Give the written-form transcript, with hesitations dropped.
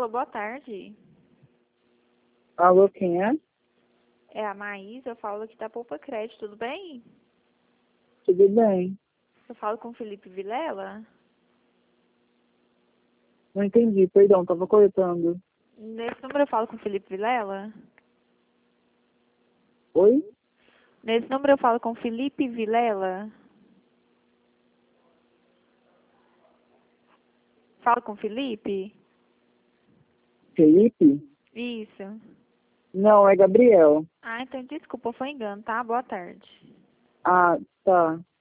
Alô, boa tarde. Alô, quem é? É a Maísa, eu falo aqui da Poupa Crédito, tudo bem? Tudo bem? Eu falo com o Felipe Vilela. Não entendi, perdão, tava cortando. Nesse número eu falo com o Felipe Vilela? Oi? Nesse número eu falo com o Felipe Vilela? Falo com o Felipe? Felipe? Isso. Não, é Gabriel. Ah, então desculpa, foi engano, tá? Boa tarde. Ah, tá.